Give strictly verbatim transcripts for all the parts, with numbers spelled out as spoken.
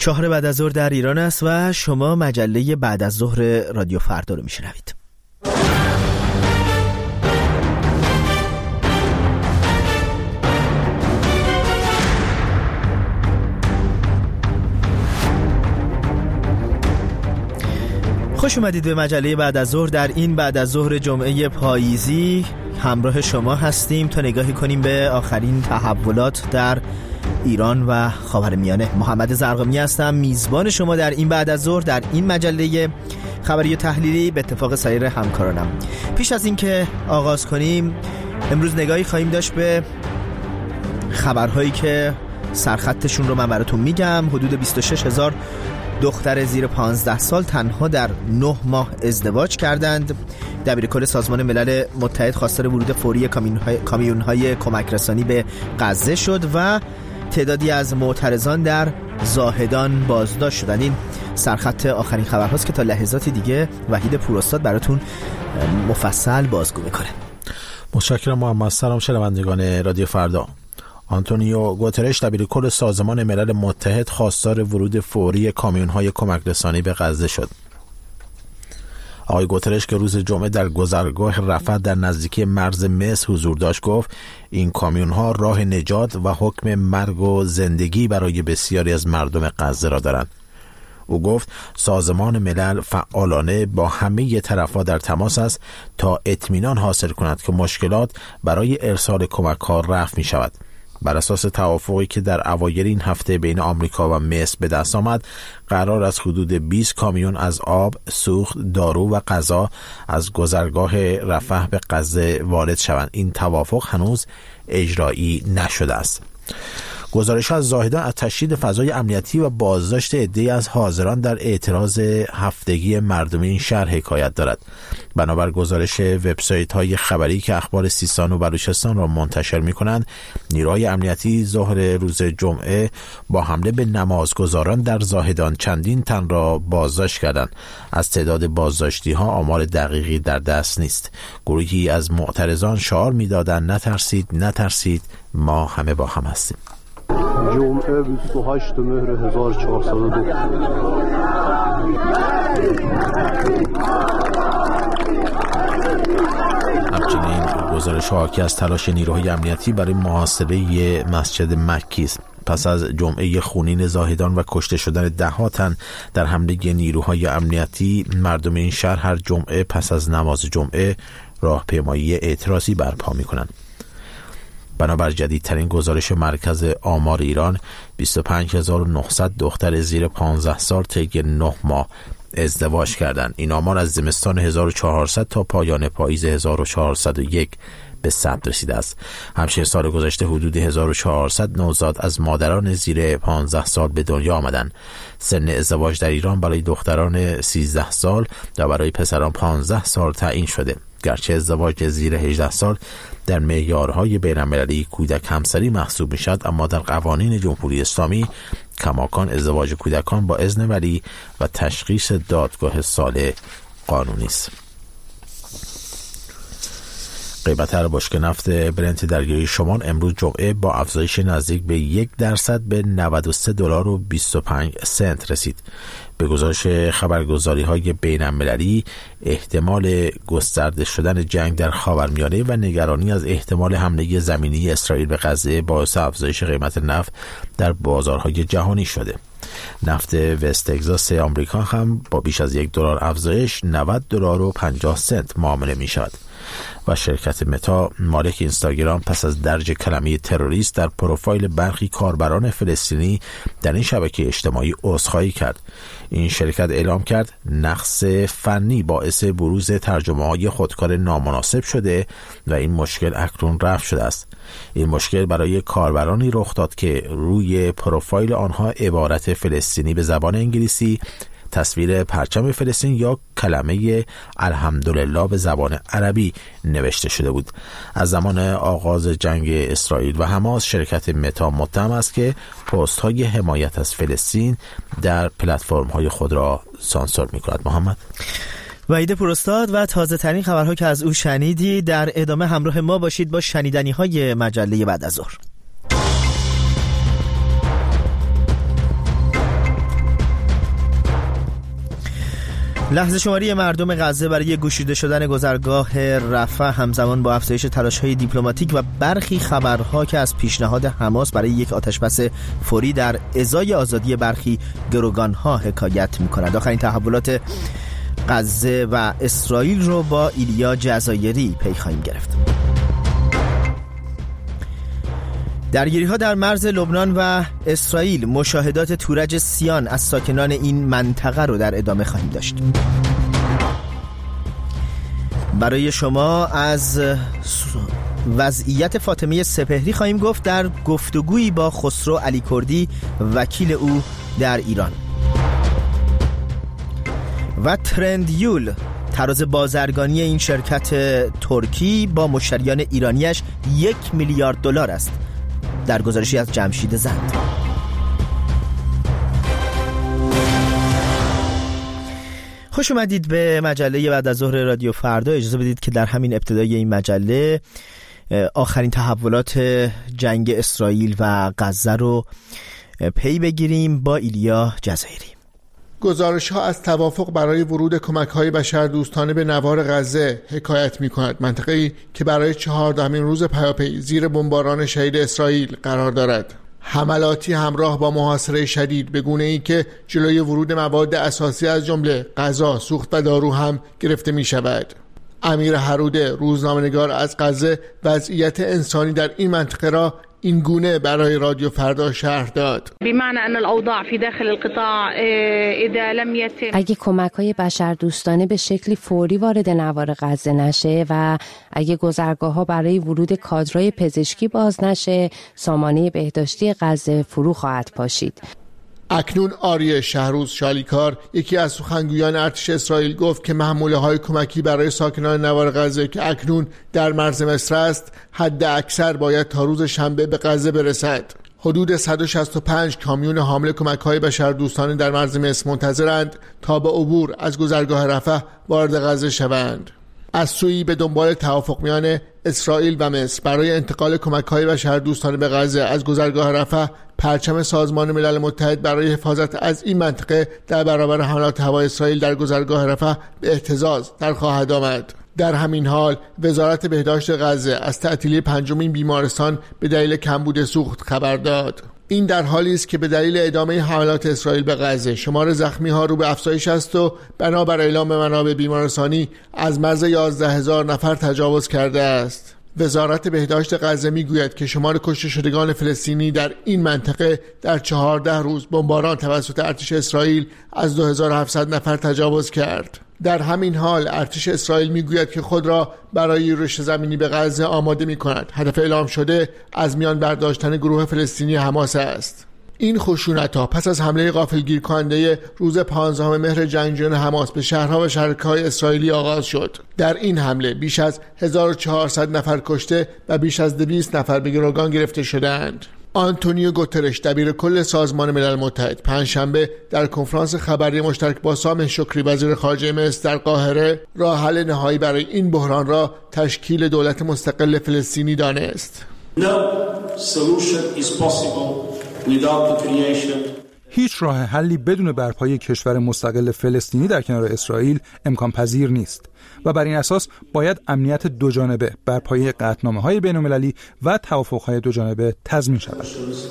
چهار بعد از ظهر در ایران است و شما مجله بعد از ظهر رادیو فردا رو میشنوید. خوش اومدید به مجله بعد از ظهر. در این بعد از ظهر جمعه پاییزی همراه شما هستیم تا نگاهی کنیم به آخرین تحولات در ایران و خاورمیانه. محمد زرقامی هستم، میزبان شما در این بعد از ظهر در این مجله خبری و تحلیلی به اتفاق سایر همکارانم. پیش از این که آغاز کنیم امروز نگاهی خواهیم داشت به خبرهایی که سرخطشون رو من براتون میگم. حدود بیست و شش هزار دختر زیر پانزده سال تنها در نه ماه ازدواج کردند. دبیرکل سازمان ملل متحد خواستار ورود فوری کامیون‌های کمک رسانی به غزه شد و تعدادی از معترضان در زاهدان بازداشت شدند. این سرخط آخرین خبرهاست که تا لحظات دیگه وحید پوراستاد براتون مفصل بازگو میکنه. متشکرم محمد. سلام شنوندگان رادیو فردا. آنتونیو گوترش دبیرکل سازمان ملل متحد خواستار ورود فوری کامیون‌های کمک رسانی به غزه شد. آقای گوترش که روز جمعه در گذرگاه رفح در نزدیکی مرز مصر حضور داشت گفت این کامیون‌ها راه نجات و حکم مرگ و زندگی برای بسیاری از مردم غزه را دارند. او گفت سازمان ملل فعالانه با همه طرف‌ها در تماس است تا اطمینان حاصل کند که مشکلات برای ارسال کمک‌ها رفع می‌شود. بر اساس توافقی که در اوایل این هفته بین آمریکا و مصر به دست آمد، قرار است حدود بیست کامیون از آب، سوخت، دارو و غذا از گذرگاه رفح به غزه وارد شوند. این توافق هنوز اجرایی نشده است. گزارش از زاهدان از تشدید فضای امنیتی و بازداشت عده‌ای از حاضران در اعتراض هفتگی مردمی این شهر حکایت دارد. بنابر گزارش وبسایت‌های خبری که اخبار سیستان و بلوچستان را منتشر می‌کنند، نیروهای امنیتی ظهر روز جمعه با حمله به نمازگزاران در زاهدان چندین تن را بازداشت کردند. از تعداد بازداشتی‌ها آمار دقیقی در دست نیست. گروهی از معترضان شعار می‌دادند نترسید نترسید ما همه با هم هستیم. جمعه بیست و هشت مهر هزار و چهارصد و دو. همچنین گزارش حاکی از تلاش نیروهای امنیتی برای محاصره مسجد مکی است. پس از جمعه خونین زاهدان و کشته شدن ده ها تن در حمله نیروهای امنیتی، مردم این شهر هر جمعه پس از نماز جمعه راهپیمایی اعتراضی برپا می‌کنند. بنابر جدیدترین گزارش مرکز آمار ایران، بیست و پنج هزار و نهصد دختر زیر پانزده سال طی نه ماه ازدواج کردند. این آمار از زمستان هزار و چهارصد تا پایان پاییز هزار و چهارصد و یک به ثبت رسیده است. همچنین سال گذشته حدود هزار و چهارصد نوزاد از مادران زیر پانزده سال به دنیا آمدند. سن ازدواج در ایران برای دختران سیزده سال و برای پسران پانزده سال تعیین شده. گرچه ازدواج زیر هجده سال در معیارهای بین‌المللی کودک همسری محسوب می‌شود، اما در قوانین جمهوری اسلامی کماکان ازدواج کودکان با اذن ولی و تشخیص دادگاه صالح قانونی است. قیمت هر بشکه نفت برنت درگیری شمال امروز جمعه با افزایش نزدیک به یک درصد به نود و سه دلار و بیست و پنج سنت رسید. به گزارش خبرگزاری‌های بین‌المللی، احتمال گسترده شدن جنگ در خاورمیانه و نگرانی از احتمال حمله زمینی اسرائیل به غزه باعث افزایش قیمت نفت در بازارهای جهانی شده. نفت وست تگزاس آمریکا هم با بیش از یک دلار افزایش نود دلار و پنجاه سنت معامله می شود. و شرکت متا مالک اینستاگرام پس از درج کلمه تروریست در پروفایل برخی کاربران فلسطینی در این شبکه اجتماعی عذرخواهی کرد. این شرکت اعلام کرد نقص فنی باعث بروز ترجمه‌های خودکار نامناسب شده و این مشکل اکنون رفع شده است. این مشکل برای کاربرانی رخ داد که روی پروفایل آنها عبارت فلسطینی به زبان انگلیسی، تصویر پرچم فلسطین یا کلمه الحمدلله به زبان عربی نوشته شده بود. از زمان آغاز جنگ اسرائیل و حماس شرکت متا متهم است که پست های حمایت از فلسطین در پلتفرم های خود را سانسور می کند. محمد وحید پوراستاد و تازه ترین خبرها که از او شنیدی در ادامه همراه ما باشید با شنیدنی های مجله بعد از ظهر. لحظه شماری مردم غزه برای گشوده شدن گذرگاه رفح همزمان با افزایش تلاش‌های دیپلماتیک و برخی خبرها که از پیشنهاد حماس برای یک آتشبس فوری در ازای آزادی برخی گروگان‌ها حکایت می‌کند. آخرین تحولات غزه و اسرائیل رو با ایلیا جزایری پی خواهیم گرفت. درگیری‌ها در مرز لبنان و اسرائیل، مشاهدات تورج سیان از ساکنان این منطقه رو در ادامه خواهیم داشت. برای شما از وضعیت فاطمه سپهری خواهیم گفت در گفتگویی با خسرو علی کردی، وکیل او در ایران. و ترندیول، تراز بازرگانی این شرکت ترکی با مشتریان ایرانیش یک میلیارد دلار است، در گزارشی از جمشید زند. خوش اومدید به مجله بعد از ظهر رادیو فردا. اجازه بدید که در همین ابتدای این مجله آخرین تحولات جنگ اسرائیل و غزه رو پی بگیریم با ایلیا جزایری. گزارش ها از توافق برای ورود کمک های بشردوستانه به نوار غزه حکایت می کند. منطقه‌ای که برای چهاردهمین روز پیاپی زیر بمباران شدید اسرائیل قرار دارد. حملاتی همراه با محاصره شدید به گونه‌ای که جلوی ورود مواد اساسی از جمله غذا، سوخت و دارو هم گرفته می شود. امیر هروده، روزنامه‌نگار از غزه، وضعیت انسانی در این منطقه را این گونه برای رادیو فردا شرح داد. بمعنی ان الاوضاع فی داخل القطاع اذا لم يتم، اگه کمک‌های بشردوستانه به شکلی فوری وارد نوار غزه نشه و اگه گذرگاه‌ها برای ورود کادرهای پزشکی باز نشه، سامانه بهداشتی غزه فرو خواهد پاشید. اکنون آریه شهروز شالیکار، یکی از سخنگویان ارتش اسرائیل، گفت که محموله‌های کمکی برای ساکنان نوار غزه که اکنون در مرز مصر است، حد اکثر باید تا روز شنبه به غزه برسد. حدود صد و شصت و پنج کامیون حامل کمک‌های بشردوستانه در مرز مصر منتظرند تا با عبور از گذرگاه رفح وارد غزه شوند. از سویی به دنبال توافق میان اسرائیل و مصر برای انتقال کمک‌های بشردوستانه به غزه از گذرگاه رفح، پرچم سازمان ملل متحد برای حفاظت از این منطقه در برابر حملات هوایی اسرائیل در گذرگاه رفح به اهتزاز در خواهد آمد. در همین حال وزارت بهداشت غزه از تعطیلی پنجمین بیمارستان به دلیل کمبود سوخت خبر داد. این در حالی است که به دلیل ادامه حملات اسرائیل به غزه شمار زخمی ها رو به افزایش است و بنابر اعلام منابع بیمارستانی از مرز یازده هزار نفر تجاوز کرده است. وزارت بهداشت غزه میگوید که شمار کشته شدگان فلسطینی در این منطقه در چهارده روز بمباران توسط ارتش اسرائیل از دو هزار و هفتصد نفر تجاوز کرد. در همین حال ارتش اسرائیل میگوید که خود را برای یورش زمینی به غزه آماده می کند. هدف اعلام شده از میان برداشتن گروه فلسطینی حماس است. این خشونت‌ها پس از حمله غافلگیر کننده روز پانزدهم مهر جنگجویان حماس به شهرها و شهرک‌های اسرائیلی آغاز شد. در این حمله بیش از هزار و چهارصد نفر کشته و بیش از دویست نفر به گروگان گرفته شدند. آنتونیو گوترش، دبیر کل سازمان ملل متحد، پنجشنبه در کنفرانس خبری مشترک با سامح شکری وزیر خارجه مصر در قاهره، راه حل نهایی برای این بحران را تشکیل دولت مستقل فلسطینی دانست. No solution is possible without the creation. هیچ راه حلی بدون برپایی کشور مستقل فلسطینی در کنار اسرائیل امکان پذیر نیست و بر این اساس باید امنیت دو جانبه بر پایه قطعنامه‌های بین‌المللی و توافق‌های دو جانبه تضمین شود.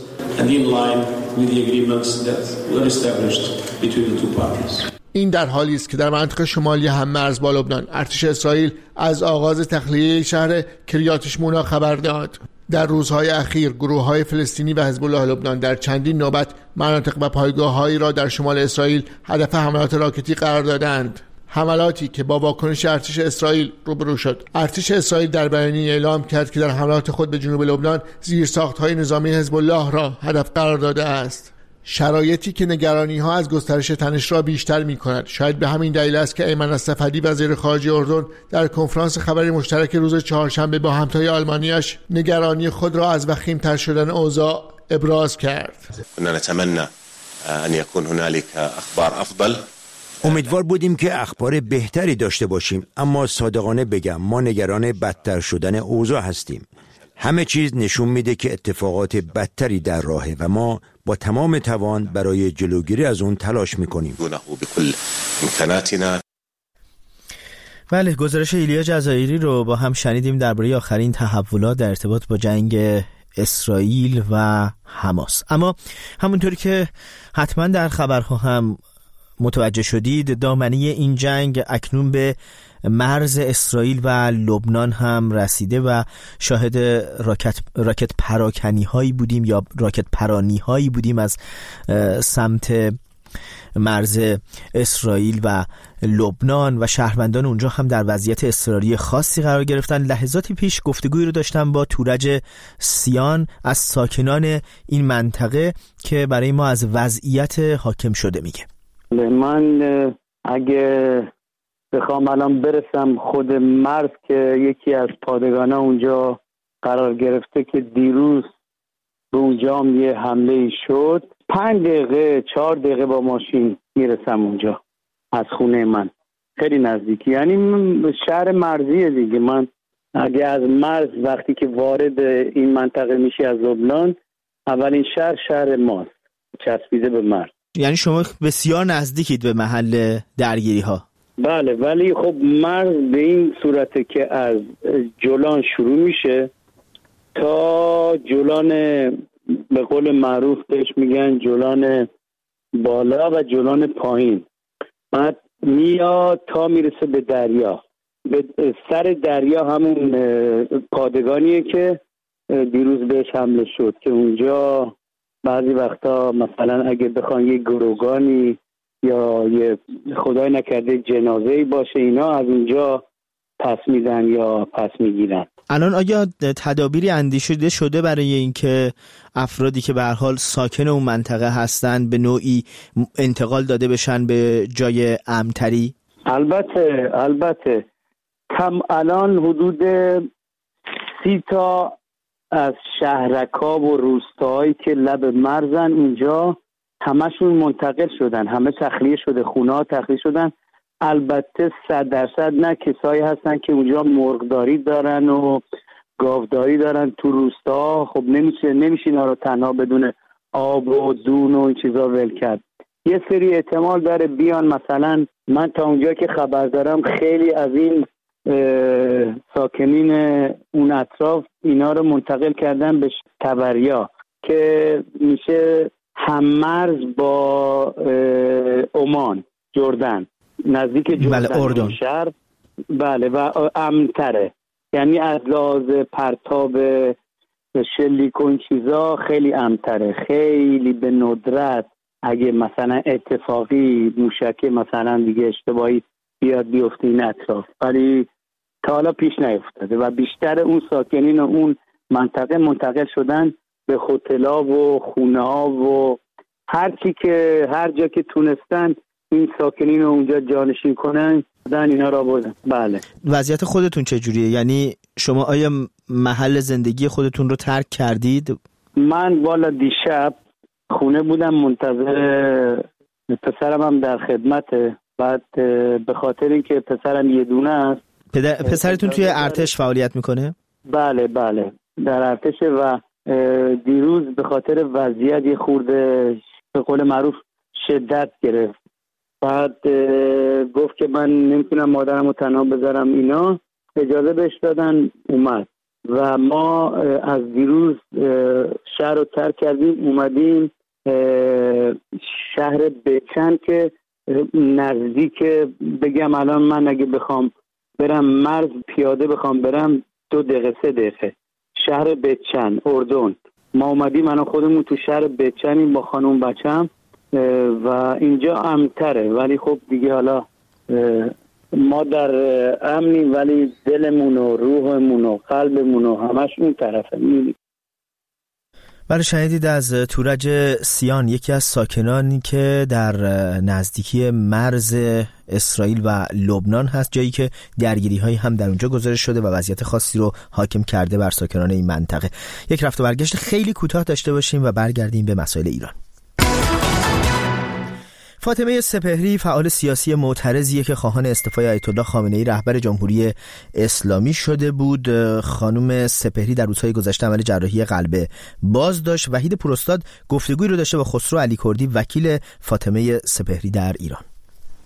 این در حالی است که در منطقه شمالی هم‌مرز با لبنان ارتش اسرائیل از آغاز تخلیه شهر کریات شمونا خبر داد. در روزهای اخیر گروه‌های فلسطینی و حزب الله لبنان در چندین نوبت مناطق و پایگاه‌هایی را در شمال اسرائیل هدف حملات راکتی قرار دادند. حملاتی که با واکنش ارتش اسرائیل روبرو شد. ارتش اسرائیل در بیانیه اعلام کرد که در حملات خود به جنوب لبنان زیرساخت‌های نظامی حزب الله را هدف قرار داده است. شرایطی که نگرانی‌ها از گسترش تنش را بیشتر می‌کند. شاید به همین دلیل است که ایمن الصفدی وزیر خارجه اردن در کنفرانس خبری مشترک روز چهارشنبه با همتای آلمانیش نگرانی خود را از وخیم‌تر شدن اوضاع ابراز کرد. نتمنى ان يكون هنالك اخبار افضل. امیدوار بودیم که اخبار بهتری داشته باشیم، اما صادقانه بگم ما نگران بدتر شدن اوضاع هستیم. همه چیز نشون میده که اتفاقات بدتری در راهه و ما با تمام توان برای جلوگیری از اون تلاش میکنیم. بله، گزارش ایلیا جزایری رو با هم شنیدیم درباره آخرین تحولات در ارتباط با جنگ اسرائیل و حماس. اما همونطوری که حتما در خبرها هم متوجه شدید، دامنه این جنگ اکنون به مرز اسرائیل و لبنان هم رسیده و شاهد راکت راکت پراکنی هایی بودیم یا راکت پرانی هایی بودیم از سمت مرز اسرائیل و لبنان و شهروندان اونجا هم در وضعیت اضطراری خاصی قرار گرفتن. لحظاتی پیش گفتگویی رو داشتم با تورج سیان از ساکنان این منطقه که برای ما از وضعیت حاکم شده میگه. من اگه بخوام الان برسم خود مرز که یکی از پادگان اونجا قرار گرفته که دیروز به اونجا هم یه حمله شد، پنج دقیقه چهار دقیقه با ماشین میرسم اونجا از خونه من، خیلی نزدیکی. یعنی شهر مرزیه دیگه. من اگه از مرز وقتی که وارد این منطقه میشی از لبنان، اولین شهر شهر ماست، چسبیده به مرز. یعنی شما بسیار نزدیکید به محل درگیری ها. بله، ولی خب مرز به این صورته که از جولان شروع میشه تا جولان، به قول معروف بهش میگن جولان بالا و جولان پایین، بعد میاد تا میرسه به دریا. به سر دریا همون پادگانیه که دیروز بهش حمله شد که اونجا بعضی وقتا مثلا اگه بخوان یه گروگانی یا یه خدای نکرده جنازه‌ای باشه، اینا از اونجا پس میدن یا پس میگیرن. الان آیا تدابیری اندیشیده شده برای اینکه افرادی که به هر حال ساکن اون منطقه هستن به نوعی انتقال داده بشن به جای امن‌تری؟ البته البته کم الان حدود سی تا از شهرک‌ها و روستاهایی که لب مرزن اونجا همشون منتقل شدن، همه تخلیه شده، خونه‌ها تخلیه شدن. البته صد درصد نه کسایی هستن که اونجا مرغداری دارن و گاوداری دارن تو روستا. خب نمیشه نمیشه اینا رو تنها بدون آب و دون و این چیزا ول کرد. یه سری احتمال داره بیان، مثلا من تا اونجا که خبر دارم خیلی از این ساکنین اون اطراف اینا رو منتقل کردن به تبریا که میشه هممرز با عمان، جردن، نزدیک جردن اردن شهر. بله، و امن‌تره. یعنی از لحاظ پرتاب شلیک و این چیزا خیلی امن‌تره. خیلی به ندرت اگه مثلا اتفاقی موشکه مثلا دیگه اشتباهی بیاد بیفته این اطراف، ولی تا حالا پیش نیفتاده و بیشتر اون ساکنین اون منطقه منتقل شدن به هتل‌ها و خونه‌ها و هر چی که هر جا که تونستن این ساکنین رو اونجا جانشین کنن دادن اینا را بردن. بله. وضعیت خودتون چجوریه؟ یعنی شما آیا محل زندگی خودتون رو ترک کردید؟ من والا دیشب خونه بودم منتظر پسرم، هم در خدمته. بعد به خاطر اینکه پسرم یه دونه است. پدر پسرتون توی ارتش فعالیت میکنه؟ بله بله در ارتش و دیروز به خاطر وضعیت یه خورده به قول معروف شدت گرفت. بعد گفت که من نمیتونم مادرم رو تنها بذارم، اینا اجازه بهش دادن اومد و ما از دیروز شهر رو ترک کردیم اومدیم شهر بچن که نزدیک، بگم الان من اگه بخوام برم مرز پیاده بخوام برم دو دقیقه سه دقیقه. شهر بچن اردن. ما اومدیم من خودمون تو شهر بچنیم با خانوم بچم و اینجا امن‌تره، ولی خب دیگه حالا ما در امنیم ولی دلمون و روحمون و قلبمون و همش اون طرفه. بله، شنیدید از تورج سیان، یکی از ساکنانی که در نزدیکی مرز اسرائیل و لبنان هست، جایی که درگیری هایی هم در اونجا گزارش شده و وضعیت خاصی رو حاکم کرده بر ساکنان این منطقه. یک رفت و برگشت خیلی کوتاه داشته باشیم و برگردیم به مسائل ایران. فاطمه سپهری فعال سیاسی معترضیه که خواهان استعفای آیت الله خامنه‌ای رهبر جمهوری اسلامی شده بود. خانم سپهری در روزهای گذشته عمل جراحی قلب باز داشت. وحید پوراستاد گفتگویی رو داشته با خسرو علیکردی، وکیل فاطمه سپهری در ایران.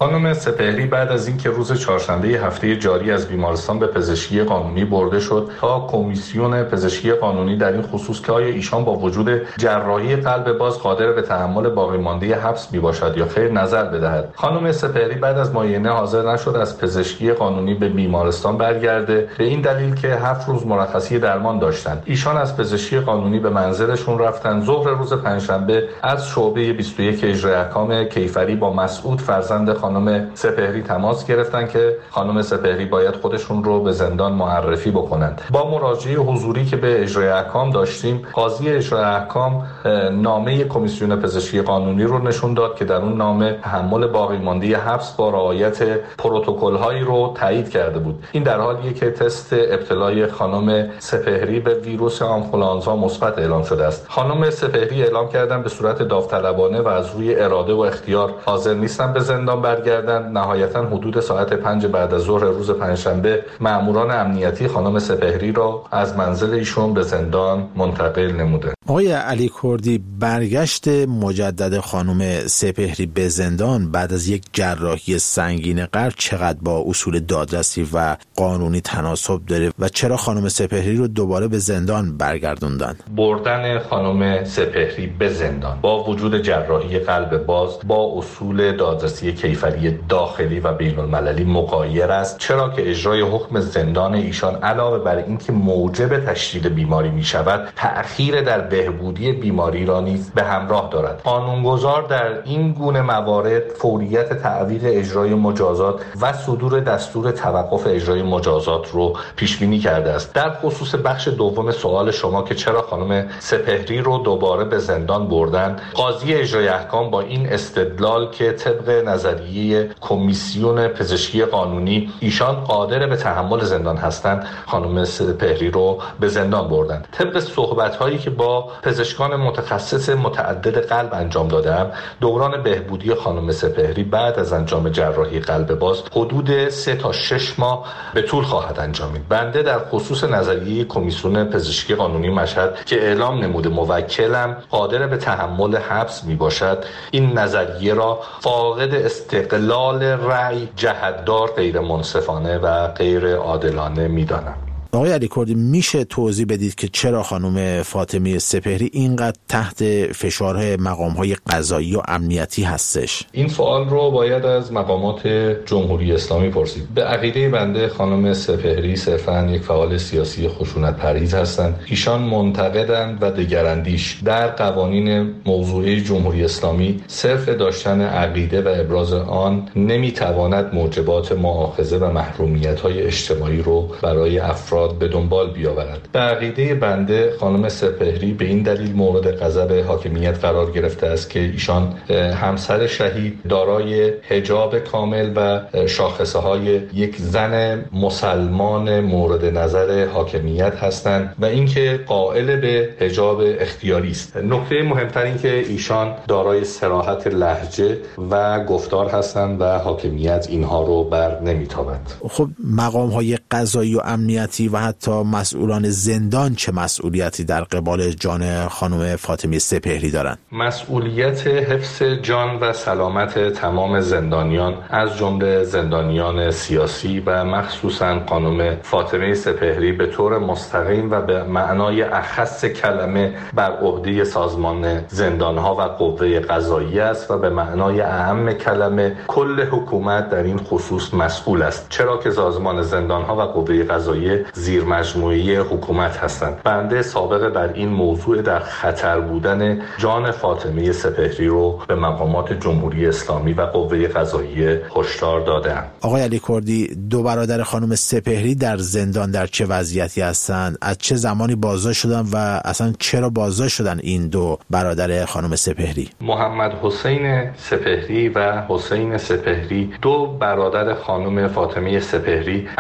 خانم سپهری بعد از اینکه روز چهارشنبه هفته جاری از بیمارستان به پزشکی قانونی برده شد تا کمیسیون پزشکی قانونی در این خصوص که آیا ایشان با وجود جراحی قلب باز قادر به تحمل باقی مانده حبس میباشد یا خیر نظر بدهد. خانم سپهری بعد از معاینه حاضر نشد از پزشکی قانونی به بیمارستان برگرده، به این دلیل که هفت روز مرخصی درمان داشتند. ایشان از پزشکی قانونی به منزلشون رفتن. ظهر روز پنجشنبه از شعبه بیست و یک اجرای احکام کیفری با مسعود فرزند خانم سپهری تماس گرفتن که خانم سپهری باید خودشون رو به زندان معرفی بکنند. با مراجعه حضوری که به اجرای احکام داشتیم، قاضی اجرای احکام نامه کمیسیون پزشکی قانونی رو نشون داد که در اون نامه تحمل باقی مانده حبس با رعایت پروتکل‌هایی رو تایید کرده بود. این در حالیه که تست ابتلای خانم سپهری به ویروس آنفولانزا مثبت اعلام شده است. خانم سپهری اعلام کردن به صورت داوطلبانه و از روی اراده و اختیار حاضر نیستن به زندان برگردند. نهایتا حدود ساعت پنج بعد از ظهر روز پنجشنبه مأموران امنیتی خانم سپهری را از منزل ایشون به زندان منتقل نموده. آقای علی کردی، برگشت مجدد خانم سپهری به زندان بعد از یک جراحی سنگین قلب چقدر با اصول دادرسی و قانونی تناسب داره و چرا خانم سپهری رو دوباره به زندان برگردوندن؟ بردن خانم سپهری به زندان با وجود جراحی قلب باز با اصول دادرسی کیفری داخلی و بین المللی مغایر است، چرا که اجرای حکم زندان ایشان علاوه بر اینکه موجب تشدید بیماری می شود، تأخیر در بهبودی بیماری را نیز به همراه دارد. قانونگذار در این گونه موارد فوریت تعویق اجرای مجازات و صدور دستور توقف اجرای مجازات رو پیش بینی کرده است. در خصوص بخش دوم سوال شما که چرا خانم سپهری رو دوباره به زندان بردن، قاضی اجرای احکام با این استدلال که طبق نظریه کمیسیون پزشکی قانونی ایشان قادر به تحمل زندان هستند، خانم سپهری رو به زندان بردند. طبق صحبت‌هایی که با پزشکان متخصص متعدد قلب انجام دادم، دوران بهبودی خانم سپهری بعد از انجام جراحی قلب باز حدود سه تا شش ماه به طول خواهد انجامید. بنده در خصوص نظریه کمیسیون پزشکی قانونی مشهد که اعلام نموده موکلم قادر به تحمل حبس می باشد، این نظریه را فاقد استقلال رأی، جهتدار، غیر منصفانه و غیر عادلانه می دانم. آقای علی کردی، میشه توضیح بدید که چرا خانم فاطمه سپهری اینقدر تحت فشارهای مقامهای قضایی و امنیتی هستش؟ این سوال رو باید از مقامات جمهوری اسلامی پرسید. به عقیده بنده خانم سپهری صرفاً یک فعال سیاسی خشونت پرهیز هستند. ایشان منتقدند و دگراندیش. در قوانین موضوعی جمهوری اسلامی صرف داشتن عقیده و ابراز آن نمیتواند موجبات مؤاخذه و محرومیت‌های اجتماعی رو برای افراد به دنبال بیاورد. به عقیده بنده خانم سپهری به این دلیل مورد غضب حاکمیت قرار گرفته است که ایشان همسر شهید دارای حجاب کامل و شاخصه های یک زن مسلمان مورد نظر حاکمیت هستند و اینکه قائل به حجاب اختیاری است. نکته مهمتر این که ایشان دارای صراحت لهجه و گفتار هستند و حاکمیت اینها رو بر نمیتابد. خب مقام های قضایی و امنیتی و حتی مسئولان زندان چه مسئولیتی در قبال جان خانم فاطمه سپهری دارند؟ مسئولیت حفظ جان و سلامت تمام زندانیان از جمله زندانیان سیاسی و مخصوصاً خانم فاطمه سپهری به طور مستقیم و به معنای اخص کلمه بر عهده سازمان زندانها و قوه قضاییه است و به معنای اعم کلمه کل حکومت در این خصوص مسئول است، چرا که سازمان زندانها و قوه قضاییه زیر مجموعه حکومت هستند. بنده سابقه بر این موضوع در خطر بودن جان فاطمه سپهری رو به مقامات جمهوری اسلامی و قوه قضاییه هشدار دادم. آقای علی کردی، دو برادر خانم سپهری در زندان در چه وضعیتی هستند؟ از چه زمانی بازداشت شدن و اصلا چرا بازداشت شدن این دو برادر خانم سپهری؟ محمد حسین سپهری و حسین سپهری، دو برادر خانم فاطمه سپهری، از حدود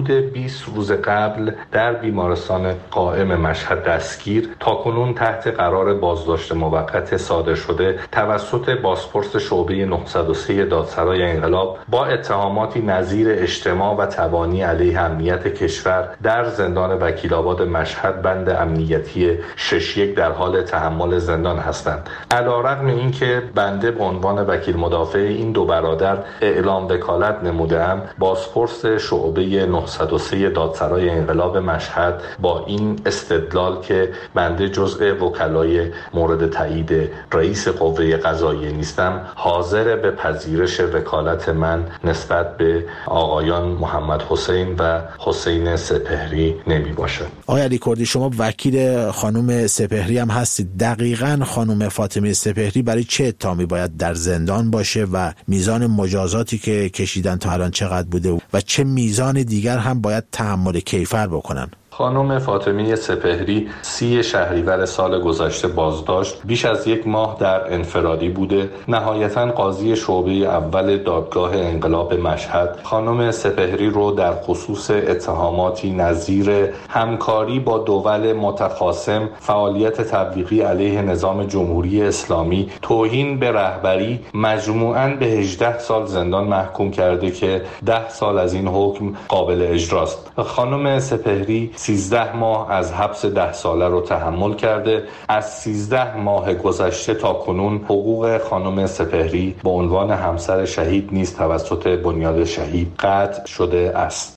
حدود بیست روز قبل در بیمارستان قائم مشهد دستگیر، تاکنون تحت قرار بازداشت موقت صادر شده توسط بازپرس شعبه نهصد و سه دادسرای انقلاب با اتهاماتی نظیر اجتماع و تبانی علیه امنیت کشور در زندان وکیل‌آباد مشهد بند امنیتی شش یک در حال تحمل زندان هستند. علی‌رغم اینکه بنده به عنوان وکیل مدافع این دو برادر اعلام وکالت نموده‌ام، بازپرس شعبه نهصد و سه دادسرای انقلاب مشهد با این استدلال که بنده جزء وکلای مورد تایید رئیس قوه قضاییه نیستم، حاضر به پذیرش وکالت من نسبت به آقایان محمد حسین و حسین سپهری نمی باشه. آقای علی کردی، شما وکیل خانم سپهری هم هستید. دقیقاً خانم فاطمه سپهری برای چه اتهامی باید در زندان باشه و میزان مجازاتی که کشیدن تا الان چقدر بوده و چه میزان دیگر هم باید تحمل کیفر بکنن؟ خانم فاطمه سپهری سی شهریور سال گذشته بازداشت، بیش از یک ماه در انفرادی بوده. نهایتاً قاضی شعبه اول دادگاه انقلاب مشهد خانم سپهری رو در خصوص اتهاماتی نظیر همکاری با دول متخاصم، فعالیت تبلیغی علیه نظام جمهوری اسلامی، توهین به رهبری، مجموعاً به هجده سال زندان محکوم کرده که ده سال از این حکم قابل اجراست. خانم سپهری سیزده ماه از حبس ده ساله رو تحمل کرده. از سیزده ماه گذشته تا کنون حقوق خانم سپهری به عنوان همسر شهید نیز توسط بنیاد شهید قطع شده است.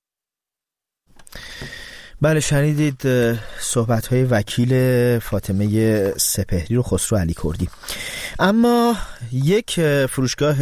بله، شنیدید صحبت‌های وکیل فاطمه سپهری رو خسرو علی کردی. اما یک فروشگاه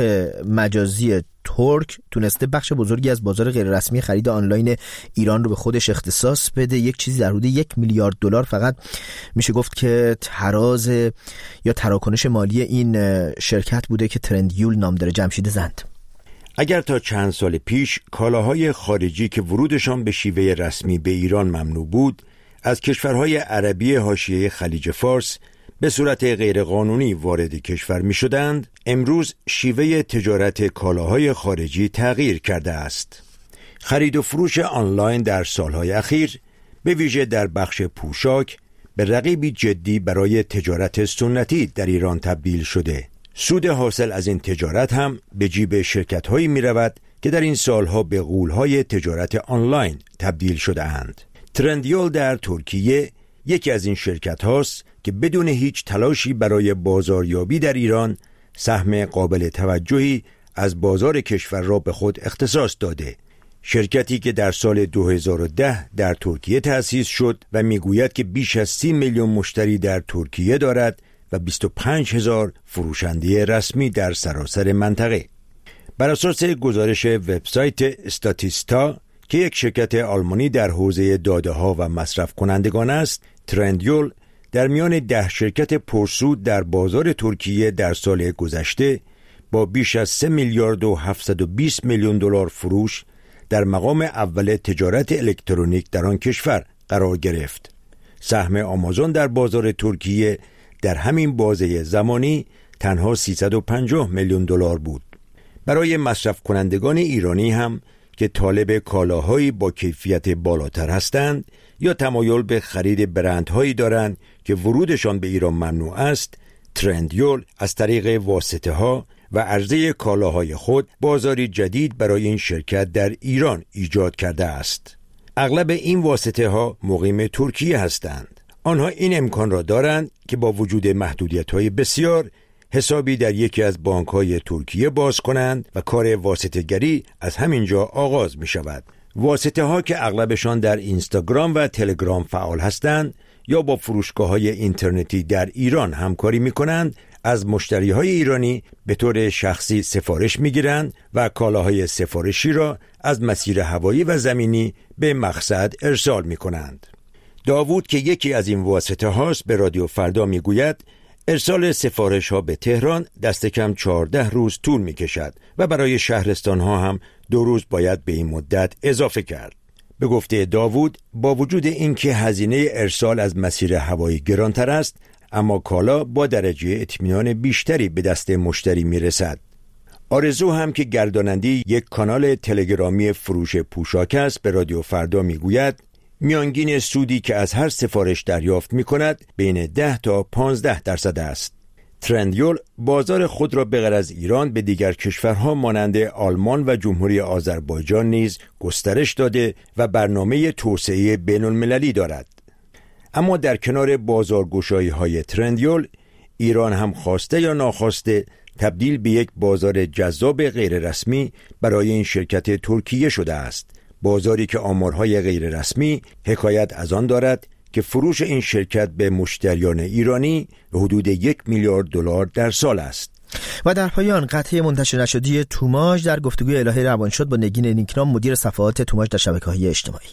مجازی ترک تونسته بخش بزرگی از بازار غیررسمی خرید آنلاین ایران رو به خودش اختصاص بده. یک چیزی در حدود یک میلیارد دلار فقط میشه گفت که تراز یا تراکنش مالی این شرکت بوده که ترندیول نام داره. جمشید زند: اگر تا چند سال پیش کالاهای خارجی که ورودشان به شیوه رسمی به ایران ممنوع بود، از کشورهای عربی حاشیه خلیج فارس به صورت غیرقانونی وارد کشور می شدند، امروز شیوه تجارت کالاهای خارجی تغییر کرده است. خرید و فروش آنلاین در سالهای اخیر به ویژه در بخش پوشاک به رقیبی جدی برای تجارت سنتی در ایران تبدیل شده. سود حاصل از این تجارت هم به جیب شرکت‌هایی می‌رود که در این سالها به غول‌های تجارت آنلاین تبدیل شده اند. ترندیول در ترکیه یکی از این شرکت هاست که بدون هیچ تلاشی برای بازاریابی در ایران سهم قابل توجهی از بازار کشور را به خود اختصاص داده. شرکتی که در سال دو هزار و ده در ترکیه تأسیس شد و میگوید که بیش از سی میلیون مشتری در ترکیه دارد و بیست و پنج هزار فروشنده رسمی در سراسر منطقه. بر اساس گزارش وبسایت استاتیستا که یک شرکت آلمانی در حوزه داده‌ها و مصرف کنندگان است، ترندیول در میان ده شرکت پرسود در بازار ترکیه در سال گذشته با بیش از سه میلیارد و هفتصد و بیست میلیون دلار فروش در مقام اول تجارت الکترونیک در آن کشور قرار گرفت. سهم آمازون در بازار ترکیه در همین بازه زمانی تنها سیصد و پنجاه میلیون دلار بود. برای مصرف کنندگان ایرانی هم که طالب کالاهایی با کیفیت بالاتر هستند یا تمایل به خرید برندهایی دارند که ورودشان به ایران ممنوع است، ترندیول از طریق واسطه ها و عرضه کالاهای خود بازاری جدید برای این شرکت در ایران ایجاد کرده است. اغلب این واسطه ها مقیم ترکیه هستند. آنها این امکان را دارند که با وجود محدودیت‌های بسیار حسابی در یکی از بانک‌های ترکیه باز کنند و کار واسطه‌گری از همینجا آغاز می‌شود. واسطه‌ها که اغلبشان در اینستاگرام و تلگرام فعال هستند یا با فروشگاه‌های اینترنتی در ایران همکاری می‌کنند، از مشتری‌های ایرانی به طور شخصی سفارش می‌گیرند و کالاهای سفارشی را از مسیر هوایی و زمینی به مقصد ارسال می‌کنند. داوود که یکی از این واسطه هاست به رادیو فردا میگوید ارسال سفارش ها به تهران دست کم چهارده روز طول می کشد و برای شهرستان ها هم دو روز باید به این مدت اضافه کرد. به گفته داوود با وجود اینکه هزینه ارسال از مسیر هوایی گرانتر است، اما کالا با درجه اطمینان بیشتری به دست مشتری می رسد. آرزو هم که گرداننده یک کانال تلگرامی فروش پوشاک است به رادیو فردا میگوید میانگین سودی که از هر سفارش دریافت میکند بین ده تا پانزده درصد است. ترندیول بازار خود را به غیر از ایران به دیگر کشورها مانند آلمان و جمهوری آذربایجان نیز گسترش داده و برنامه توسعه بین المللی دارد. اما در کنار بازارگشایی های ترندیول، ایران هم خواسته یا ناخواسته تبدیل به یک بازار جذاب غیر رسمی برای این شرکت ترکیه شده است. بازاری که آمارهای غیر رسمی حکایت از آن دارد که فروش این شرکت به مشتریان ایرانی حدود یک میلیارد دلار در سال است. و در پایان قطعه منتشر نشده توماج در گفتگوی الهه روان شد با نگین نیکنام، مدیر صفحات توماج در شبکه‌های اجتماعی.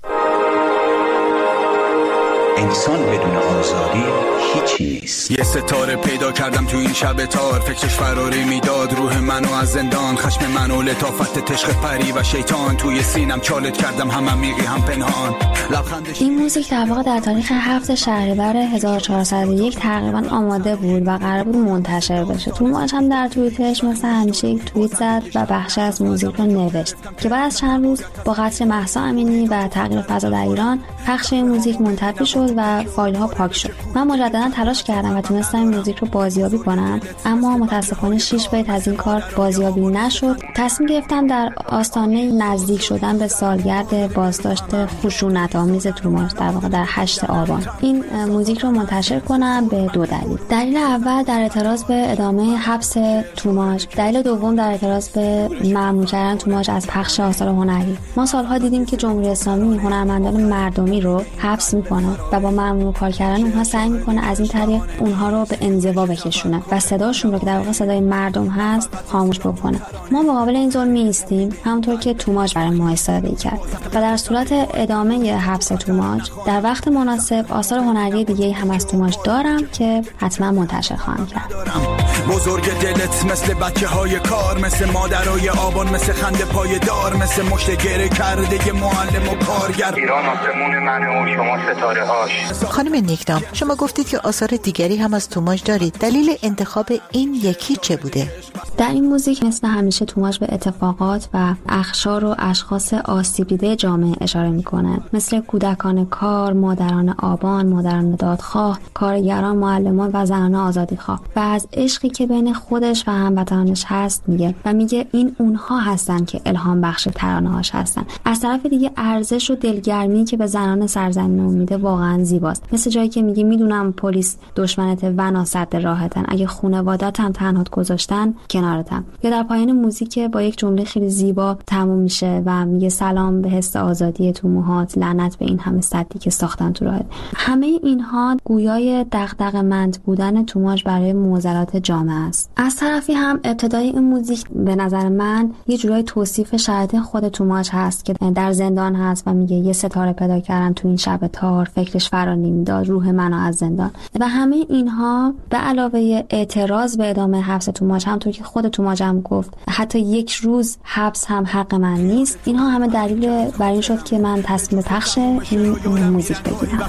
انسان بدون آزادی هیچی نیست. یه ستاره پیدا کردم تو این شب تار، فکرش فراری میداد روح منو از زندان، خشم منو لطافت تشق پری و شیطان، توی سینم چالت کردم هم عمیقی هم پنهان. این موزیک در واقع در تاریخ هفتم شهریور هزار و چهارصد و یک تقریبا آماده بود و قرار بود منتشر بشه. توماج هم در توییترش مثل همیشه یک توییت زد و بخشی از موزیک رو نوشت که بعد از چند روز با قتل مهسا امینی و تغییر فضا در ایران پخش این موزیک منتفی شد و فایل ها پاک شد. من مجددا تلاش کردم و تونستم این موزیک رو بازیابی کنم، اما متاسفانه شش بیت از این کار بازیابی نشد. تصمیم گرفتم در آستانه نزدیک شدن به سالگرد بازداشت خشونت‌آمیز توماج در واقع در هشتم آبان این موزیک رو منتشر کنم به دو دلیل. دلیل اول در اعتراض به ادامه حبس توماج، دلیل دوم در اعتراض به ممنوع کردن توماج از پخش آثار هنری. ما سالها دیدیم که جمهوری اسلامی هنرمندان مردمی رو حبس میکنه و با ممنوع کار کردن اونها سعی میکنه از این طریق اونها رو به انزوا بکشونه و صداشون رو که در واقع صدای مردم هست خاموش بکنه. ما مقابل این ظلم میایستیم، همونطور که توماج برای ما استفاده کرد و در صورت ادامه حبس توماج در وقت مناسب آثار هنری دیگه هم از توماج دارم که حتما منتشر خواهم کرد. بزرگ دلت مثل بچه های کار، مثل مادرای آبان، مثل خنده پای دار، مثل مشت گره کرده ی معلم و کارگر. ایران آسمون منه و شما ستاره هاش. خانم نیکنام، شما گفتید که آثار دیگری هم از توماج دارید. دلیل انتخاب این یکی چه بوده؟ در این موزیک مثل همیشه توماج به اتفاقات و اخشار و اشخاص آسیب دیده جامعه اشاره میکنه، مثل کودکان کار، مادران آبان، مادران دادخواه، کارگران، معلمان و زنان آزادیخواه و از عشقی که بین خودش و هموطنانش هست میگه و میگه این اونها هستن که الهام بخش ترانه‌هاش هستن. از طرف دیگه ارزش و دلگرمی که به زنان سرزمین میده واقعا زیباست، مثل جایی که میگه میدونم پلیس دشمنت و ناسد راحتن، اگه خانواده‌ت هم تنهات گذاشتن کنارتم. یا در پایان موزیک با یک جمله خیلی زیبا تموم میشه و میگه سلام به حس آزادی تو موهات، لعنت به این همه سدی که ساختن تو راهت. همه اینها گویای دغدغه‌مند بودن توماج برای معضلات جامعه است. از طرفی هم ابتدای این موزیک به نظر من یه جورای توصیف شرایط خود توماج هست که در زندان هست و میگه یه ستاره پیدا کردم تو این شب تار، فکرش فرا نمیداد روح منو از زندان. و همه اینها به علاوه اعتراض به ادامه حبس توماج، همونطور که خود توماج هم گفت حتی یک روز حبس هم حق من نیست، اینها همه دلیل بر این شد که من تصمیم پخش این موزیک بگیرم.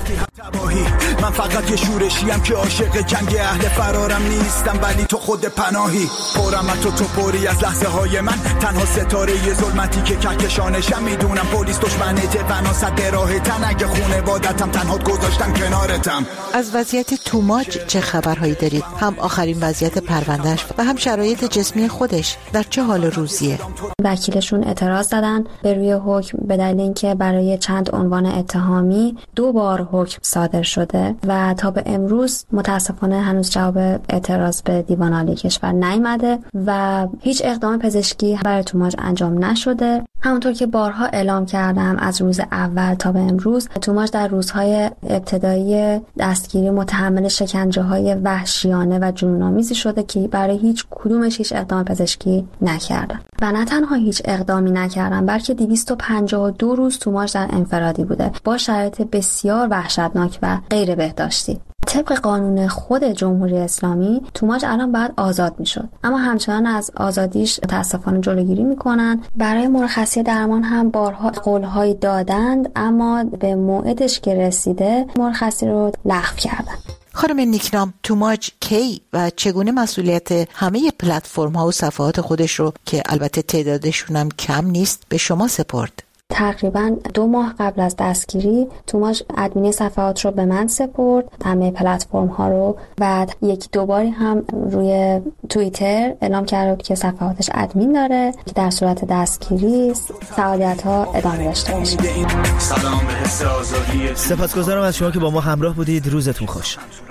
من فقط یه شورشیم که عاشق جنگ، اهل فرارم نیستم ولی تو خود پناهی. پرم تو تو پری از لحظه های من، تنها ستاره ی ظلمتی که کهکشانشم. میدونم پلیس دشمنته و ناسد راهتن، اگه خونوادتم تنهات گذاشتن کنارتم. از وضعیت توماج چه خبرهایی دارید؟ هم آخرین وضعیت پروندهش و هم شرایط جسمی خودش در چه حال روزیه؟ وکیلشون اعتراض زدن به روی حکم به دلیل اینکه برای چند عنوان اتهامی دو بار حکم صادر شده و تا به امروز متاسفانه هنوز جواب اعتراض به دیوان عالی کشور نیامده و هیچ اقدام پزشکی برای توماج انجام نشده. همونطور که بارها اعلام کردم از روز اول تا به امروز توماج در روزهای ابتدایی دستگیری متحمل شکنجه‌های وحشیانه و جنون‌آمیزی شده که برای هیچ کدومش هیچ اقدام پزشکی نکردن و نه تنها هیچ اقدامی نکردن بلکه دویست و پنجاه و دو روز توماج در انفرادی بوده با شرایط بسیار وحشتناک و غیر بهداشتی. طبق قانون خود جمهوری اسلامی توماج الان باید آزاد میشد، اما همچنان از آزادیش متاسفانه جلوگیری میکنن. برای مرخصی درمان هم بارها قولهایی دادند اما به موعدش که رسیده مرخصی رو لغو کردن. خانم نیکنام، توماج کی و چگونه مسئولیت همه پلتفرم ها و صفحات خودش رو که البته تعدادشون هم کم نیست به شما سپرد؟ تقریبا دو ماه قبل از دستگیری توماج ادمینی صفحات رو به من سپرد، همه پلتفرم ها رو. بعد یک دوباری هم روی توییتر اعلام کرد که صفحاتش ادمین داره که در صورت دستگیری فعالیت ها ادامه داشته باشه. سپاسگزارم از شما که با ما همراه بودید. روزتون خوش.